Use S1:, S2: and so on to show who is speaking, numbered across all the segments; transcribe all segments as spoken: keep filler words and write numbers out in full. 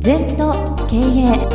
S1: 禅と経営。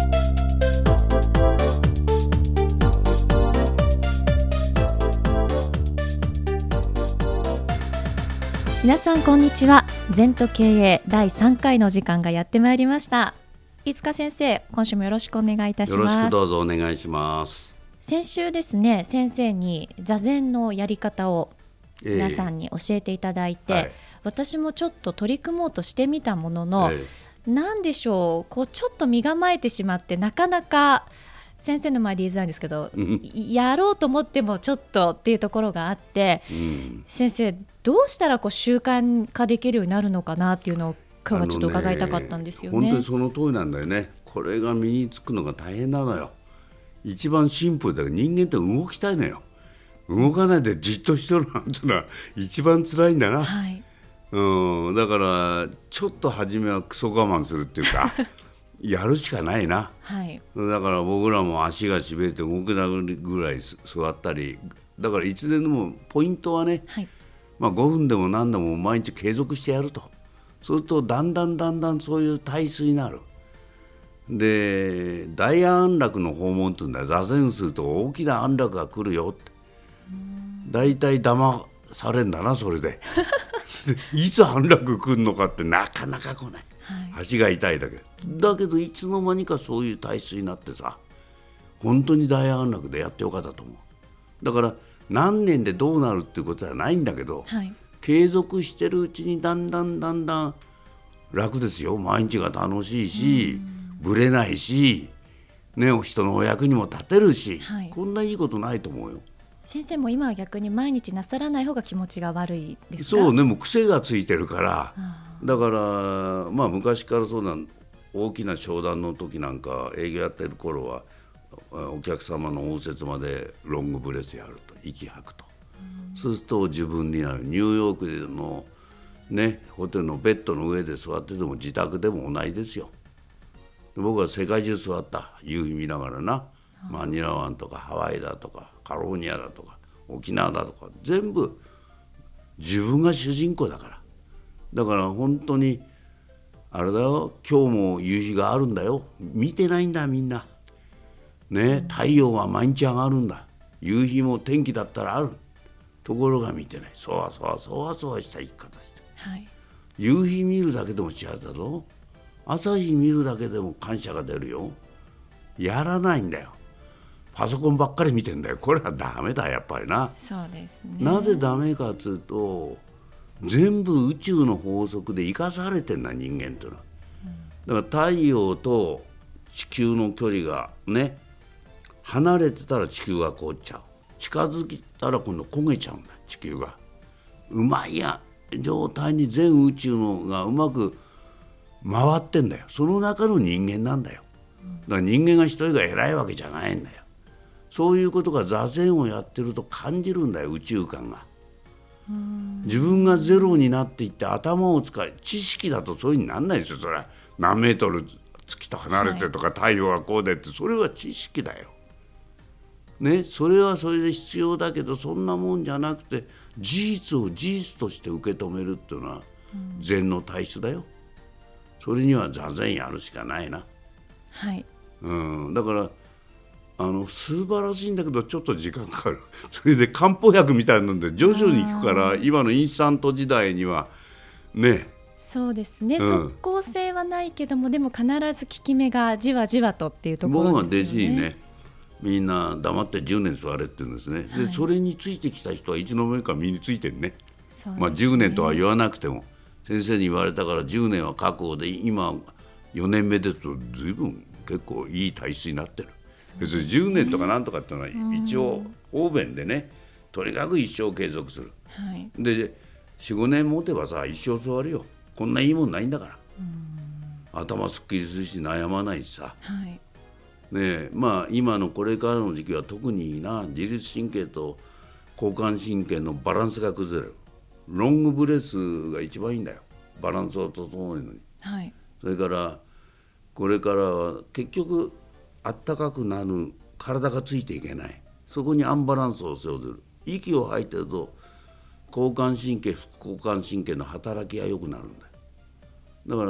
S1: 皆さんこんにちは。禅と経営だいさんかいの時間がやってまいりました。飯塚先生、今週もよろしくお願いいたします。
S2: よろしくどうぞお願いします。
S1: 先週ですね、先生に座禅のやり方を皆さんに教えていただいて、えーはい、私もちょっと取り組もうとしてみたものの、えー、なんでしょう、こうちょっと身構えてしまってなかなか先生の前で言いづらいんですけど、うん、やろうと思ってもちょっとっていうところがあって、うん、先生どうしたらこう習慣化できるようになるのかなっていうのを今日はちょっと伺いたかったんですよね。
S2: 本当にその通りなんだよね。これが身につくのが大変なのよ。一番シンプルだけど、人間って動きたいのよ。動かないでじっとしてるなんてのは一番辛いんだな、はい、うん、だからちょっと初めはクソ我慢するっていうかやるしかないな、はい、だから僕らも足がしびれて動けなくぐらい座ったり、だからいつでもポイントはね、はい、まあ、ごふんでも何でも毎日継続してやると。そうするとだんだんだんだんそういう体質になる。で大安楽の訪問っていうんだよ。座禅すると大きな安楽が来るよって、だいたい騙されんだなそれでいつ安楽来るのかってなかなか来ない、はい、足が痛いだけだけど、いつの間にかそういう体質になってさ、本当に大安楽でやってよかったと思う。だから何年でどうなるっていうことはないんだけど、はい、継続してるうちにだんだんだんだん楽ですよ。毎日が楽しいし、ぶれないし、ね、人のお役にも立てるし、はい、こんないいことないと思うよ。
S1: 先生も今は逆に毎日なさらない方が気持ちが悪いですか？
S2: そうね、もう癖がついてるから。だから、まあ、昔からそうな大きな商談の時なんか営業やってる頃はお客様の応接までロングブレスやると、息吐くと、そうすると自分になる。ニューヨークでの、ね、ホテルのベッドの上で座ってても自宅でも同じですよ。僕は世界中座った。夕日見ながらな、マニラ湾とかハワイだとかカリフォルニアだとか沖縄だとか全部自分が主人公だから。だから本当にあれだよ、今日も夕日があるんだよ。見てないんだみんなね。太陽は毎日上がるんだ。夕日も天気だったらある。ところが見てない。そわそわそわそわした生き方して、はい、夕日見るだけでも幸せだぞ。朝日見るだけでも感謝が出るよ。やらないんだよ。パソコンばっかり見てんだよ。これはダメだやっぱりな。
S1: そうですね。
S2: なぜダメかというと、全部宇宙の法則で生かされてんだ人間というのは、うん、だから太陽と地球の距離がね、離れてたら地球が凍っちゃう。近づいたら今度焦げちゃうんだ地球が。うまいや状態に全宇宙のがうまく回ってんだよ。その中の人間なんだよ。だから人間が一人が偉いわけじゃないんだよ。そういうことが座禅をやってると感じるんだよ、宇宙観が。自分がゼロになっていって頭を使い、知識だとそういう風になんないですよ。それは何メートル月と離れてとか、はい、太陽がこうでって、それは知識だよ、ね、それはそれで必要だけど、そんなもんじゃなくて事実を事実として受け止めるっていうのは禅の体質だよ。それには座禅やるしかないな、はい、うん、だからあの素晴らしいんだけどちょっと時間かかる。それで漢方薬みたいなので徐々に効くから、今のインスタント時代にはね。
S1: そうですね、うん、即効性はないけども、でも必ず効き目がじわじわとっていうところですよね。
S2: 僕は弟子にね、みんな黙ってじゅうねん座れって言うんですね、はい、でそれについてきた人はいつの間にか身についてる ね, ね、まあ、じゅうねんとは言わなくても先生に言われたからじゅうねんは確保で、今よねんめですと随分結構いい体質になってる。別にじゅうねんとかなんとかっていうのは一応方便でね、とにかく一生継続する、はい、で よん,ご 年持てばさ一生座るよ。こんないいもんないんだから。頭すっきりするし悩まないしさ、はい、ね、まあ今のこれからの時期は特にいいな。自律神経と交感神経のバランスが崩れる。ロングブレスが一番いいんだよ、バランスを整えるのに、はい、それからこれからは結局あったかくなる体がついていけない。そこにアンバランスを生ずる。息を吐いてると交感神経副交感神経の働きが良くなるんだよ。だから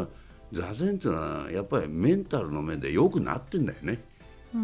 S2: 座禅っていうのはやっぱりメンタルの面で良くなってんだよね。
S1: うん、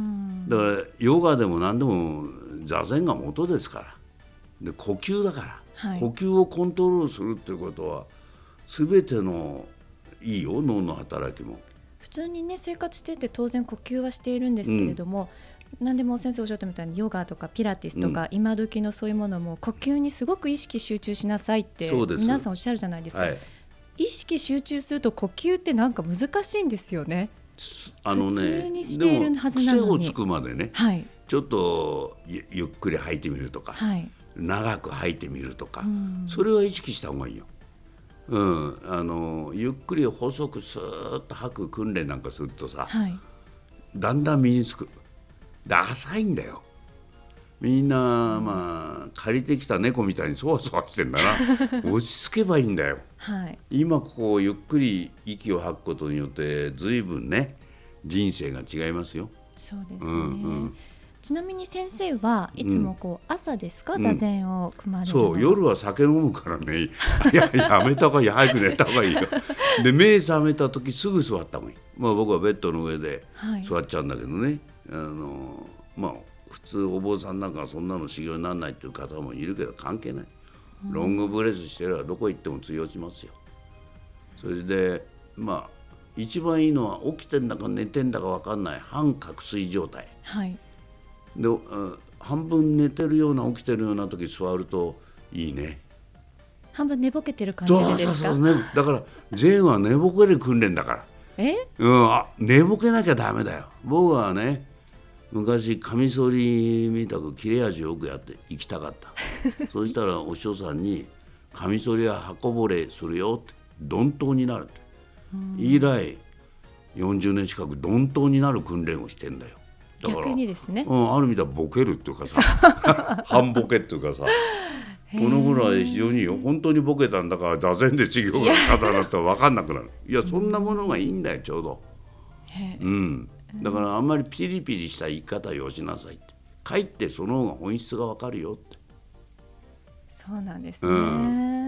S2: だからヨガでも何でも座禅が元ですから。で呼吸だから、はい、呼吸をコントロールするっていうことは全てのいいよ、脳の働きも。
S1: 普通にね生活してて当然呼吸はしているんですけれども、うん、何でも先生おっしゃったみたいにヨガとかピラティスとか、うん、今時のそういうものも呼吸にすごく意識集中しなさいって皆さんおっしゃるじゃないですか、はい、意識集中すると呼吸ってなんか難しいんですよね。
S2: あのね、
S1: 普通にしているはずなのに
S2: でも癖をつくまでね、はい、ちょっと ゆ, ゆっくり吐いてみるとか、はい、長く吐いてみるとか、うん、それは意識した方がいいよ。うん、あのゆっくり細くスーッと吐く訓練なんかするとさ、はい、だんだん身につく。で浅いんだよ。みんな、まあ、借りてきた猫みたいにそわそわしてんだな落ち着けばいいんだよ、はい、今こうゆっくり息を吐くことによって随分ね人生が違いますよ。
S1: そうですね、うんうん、ちなみに先生はいつもこう、うん、朝ですか座禅を組まれるのは、
S2: そう夜は酒飲むからねや, やめた方がいい、早く寝た方がいいよで目覚めた時すぐ座った方がいい、まあ、僕はベッドの上で座っちゃうんだけどね、はい、あのまあ普通お坊さんなんかそんなの修行にならないっていう方もいるけど関係ない、うん、ロングブレスしてればどこ行っても通用しますよ。それでまあ一番いいのは起きてんだか寝てんだか分かんない半覚睡状態、はい、で、うん、半分寝てるような起きてるような時座るといいね。
S1: 半分寝ぼけてる感じですか？
S2: そうそうそう、ね、だから禅は寝ぼける訓練だから
S1: え、
S2: うん、あ寝ぼけなきゃダメだよ。僕はね昔カミソリみたく切れ味よくやって行きたかったそうしたらお師匠さんにカミソリは刃こぼれするよって鈍刀になるって以来よんじゅうねん近く鈍刀になる訓練をしてんだよ。だから
S1: 逆にですね、
S2: うん、ある意味ではボケるっていうかさ半ボケっていうかさこの頃は非常によ本当にボケたんだから座禅で授業が重なったら分かんなくなる。いやそんなものがいいんだよちょうど、うん、だからあんまりピリピリした言い方をよしなさいってかえってその方が本質が分かるよって。
S1: そうなんですね、うん、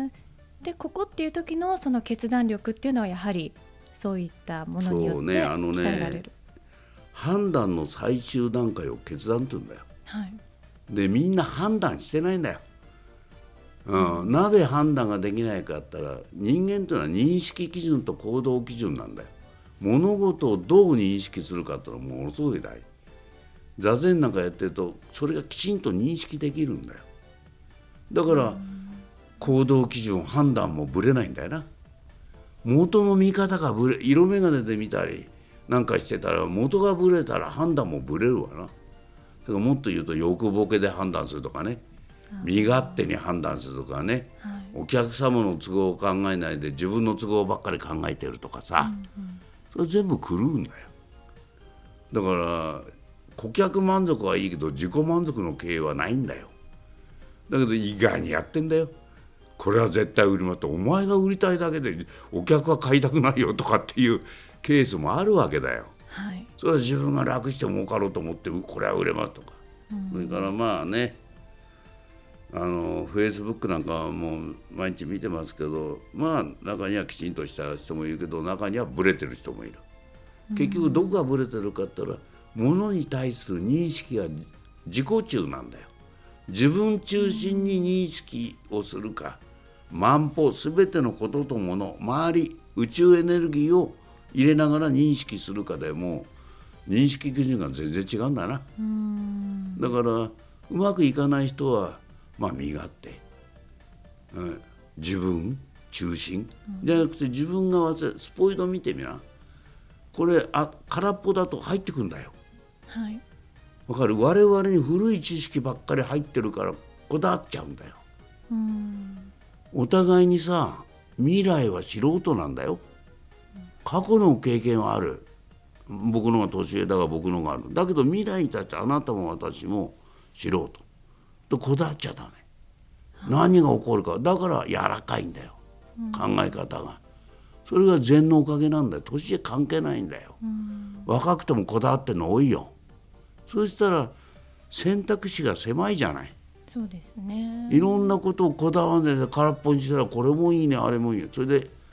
S1: でここっていう時のその決断力っていうのはやはりそういったものによって鍛えられる。そうね、あのね
S2: 判断の最終段階を決断って言うんだよ、はい、でみんな判断してないんだよ、うんうん、なぜ判断ができないかって言ったら人間というのは認識基準と行動基準なんだよ。物事をどう認識するかっていうのはものすごい大事。座禅なんかやってるとそれがきちんと認識できるんだよ。だから行動基準判断もぶれないんだよな。元の見方がぶれ色眼鏡で見たりなんかしてたら元がぶれたら判断もぶれるわな。だからもっと言うと欲ボケで判断するとかね、身勝手に判断するとかね、はい、お客様の都合を考えないで自分の都合ばっかり考えてるとかさ、うんうん、それ全部狂うんだよ。だから顧客満足はいいけど自己満足の経営はないんだよ。だけど意外にやってんだよ。これは絶対売りますとお前が売りたいだけでお客は買いたくないよとかっていうケースもあるわけだよ、はい、それは自分が楽して儲かろうと思ってこれは売れますとか、うん、それからまあねあのフェイスブックなんかはもう毎日見てますけどまあ中にはきちんとした人もいるけど中にはブレてる人もいる。結局どこがブレてるかって言ったら物に対する認識が自己中なんだよ。自分中心に認識をするか万法すべてのことともの周り宇宙エネルギーを入れながら認識するかでも認識基準が全然違うんだな。うーんだからうまくいかない人はまあ身勝手、うん、自分中心、うん、じゃなくて自分が忘れスポイト見てみな。これあ空っぽだと入ってくんだよ。はい。わかる。我々に古い知識ばっかり入ってるからこだわっちゃうんだよ。うーんお互いにさ未来は素人なんだよ。過去の経験はある。僕のが年上だが僕のがある。だけど未来に立ってあなたも私も素人とこだわっちゃダメ。何が起こるかだから柔らかいんだよ、うん、考え方が。それが禅のおかげなんだよ。年で関係ないんだよ、うん、若くてもこだわってるの多いよ。そうしたら選択肢が狭いじゃない。
S1: そうですね。
S2: いろんなことをこだわらないで空っぽにしたらこれもいいねあれもいいね。それで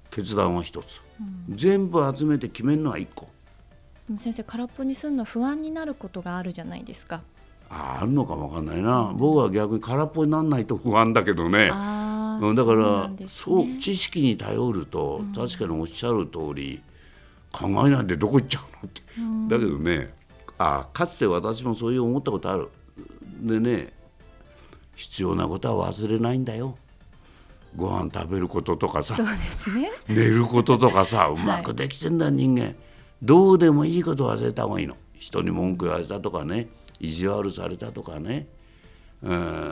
S2: 決断は一つ、うん、全部集めて決めるのは一個。
S1: でも先生、空っぽにするの不安になることがあるじゃないですか。
S2: あ, あるのかもわかんないな、うん、僕は逆に空っぽにならないと不安だけどね。
S1: あ、
S2: だから
S1: そう、ね、
S2: そう知識に頼ると、うん、確かにおっしゃる通り考えないでどこ行っちゃうのって、うん、だけどね、あかつて私もそういう思ったことある。でね、必要なことは忘れないんだよ。ご飯食べることとかさ、
S1: そうですね、
S2: 寝ることとかさ、うまくできてんだ、はい、人間。どうでもいいこと忘れた方がいいの。人に文句言われたとかね、意地悪されたとかね、うん、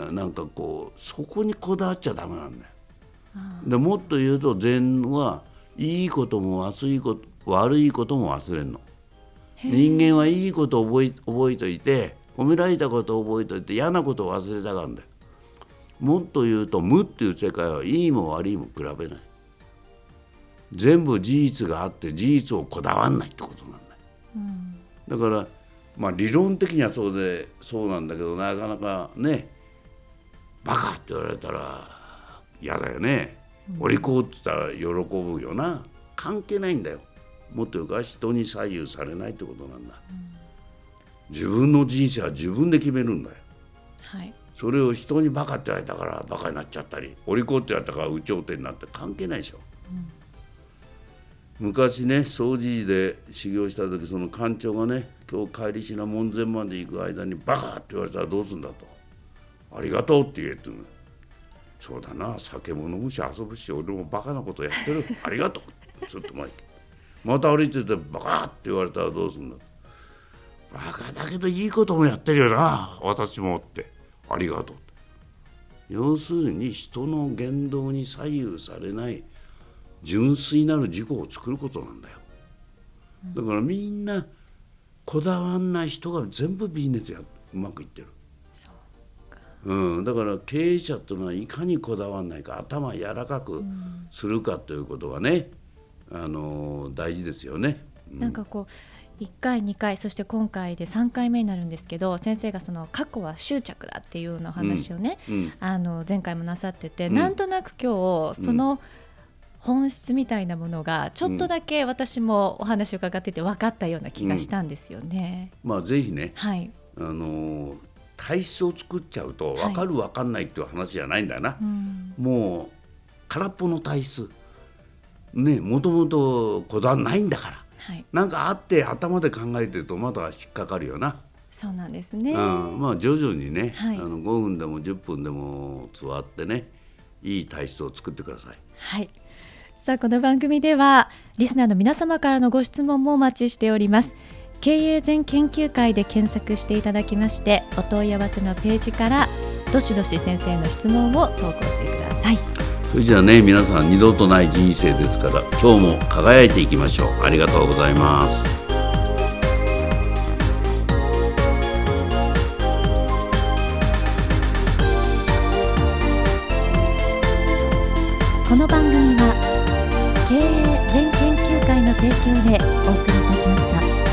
S2: なんかこうそこにこだわっちゃダメなんだよ。でもっと言うと禅はいいことも悪いこと悪いことも忘れんの。人間はいいことを覚え、覚えといて、褒められたことを覚えといて嫌なことを忘れたがるんだよ。もっと言うと無っていう世界はいいも悪いも比べない。全部事実があって事実をこだわんないってことなんだよ、うん、だからまあ理論的にはそうでそうなんだけど、なかなかね、バカって言われたら嫌だよね、うん、お利口って言ったら喜ぶよな。関係ないんだよ。もっと言うか人に左右されないってことなんだ、うん、自分の人生は自分で決めるんだよ、はい、それを人にバカって言われたからバカになっちゃったり、お利口って言われたから有頂天になって関係ないでしょ、うん、昔ね掃除で修行した時、その館長がね、今日帰りしな門前まで行く間にバカって言われたらどうするんだと、ありがとうって言えって言うの。そうだな、酒も飲むし遊ぶし俺もバカなことやってるありがとうずっと前にまた歩いててバカって言われたらどうするんだ。バカだけどいいこともやってるよな私もって、ありがとう。要するに人の言動に左右されない純粋なる自己を作ることなんだよ。だからみんなこだわんない人が全部ビジネスやうまくいってる。うん、だから経営者っていうのはいかにこだわんないか、頭柔らかくするかということがね、あの大事ですよね、
S1: うん、なんかこういっかいにかいそして今回でさんかいめになるんですけど、先生がその過去は執着だっていうような話をね、うんうん、あの前回もなさってて、うん、なんとなく今日その本質みたいなものがちょっとだけ私もお話を伺ってて分かったような気がしたんですよね、
S2: うん、まあぜひね、
S1: はい、あ
S2: の体質を作っちゃうと分かる分かんないっていう話じゃないんだよな、はい、もう、もう空っぽの体質ね、もともとこだわないんだから、はい、なんかあって頭で考えてるとまだ引っかかるよな。
S1: そうなんですね、
S2: うん、まあ徐々にね、はい、あのごふんでもじゅっぷんでも座ってね、いい体質を作ってください。
S1: はい、さあこの番組ではリスナーの皆様からのご質問もお待ちしております。経営全研究会で検索していただきまして、お問い合わせのページからどしどし先生の質問を投稿してください。
S2: それじゃあね、皆さん二度とない人生ですから今日も輝いていきましょう。ありがとうございます。
S1: この番組は経営全研究会の提供でお送りいたしました。